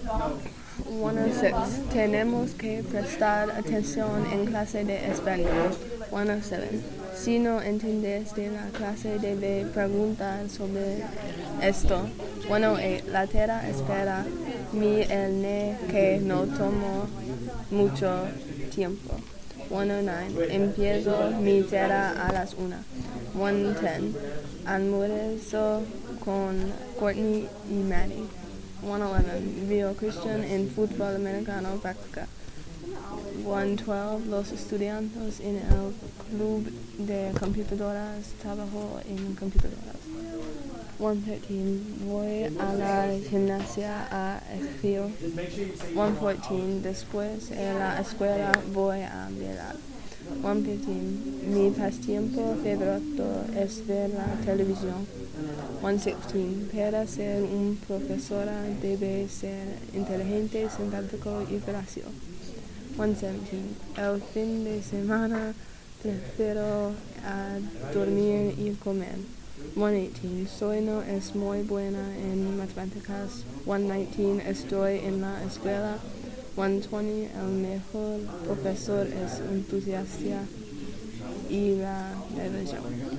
106. Tenemos que prestar atención en clase de español. 107. Si no entiendes de la clase, debe preguntar sobre esto. 108. La tierra espera mi el ne que no tomó mucho tiempo. 109. Empiezo mi tierra a las 1. 110. Almuerzo con Courtney y Maddie. 111. Vio Christian en fútbol americano práctica. 112. Los estudiantes en el club de computadoras trabajó en computadoras. 113. Voy a la gimnasia a escribir. 114. Después de la escuela voy a bailar. 115. Mi pasatiempo favorito es ver la televisión. 116. Para ser un profesora debe ser inteligente, simpático y gracioso. 117. El fin de semana prefiero a dormir y comer. 118. Soy no es muy buena en matemáticas. 119. Estoy en la escuela. 120. El mejor profesor es entusiasta y la diversión.